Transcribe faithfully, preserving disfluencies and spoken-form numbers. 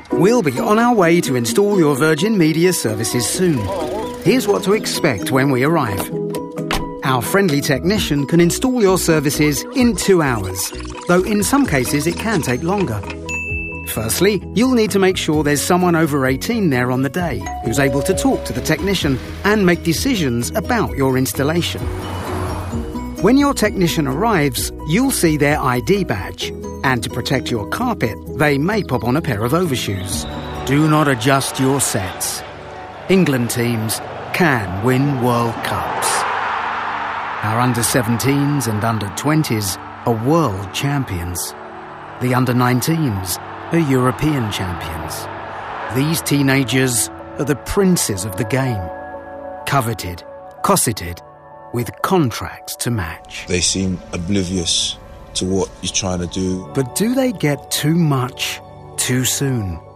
We'll be on our way to install your Virgin Media services soon. Here's what to expect when we arrive. Our friendly technician can install your services in two hours, though in some cases it can take longer. Firstly, you'll need to make sure there's someone over eighteen there on the day who's able to talk to the technician and make decisions about your installation. When your technician arrives, you'll see their I D badge, and to protect your carpet, they may pop on a pair of overshoes. Do not adjust your sets. England teams can win World Cups. Our under seventeens and under twenties are world champions. The under nineteens are European champions. These teenagers are the princes of the game. Coveted, cosseted, with contracts to match. They seem oblivious to what he's trying to do. But do they get too much too soon?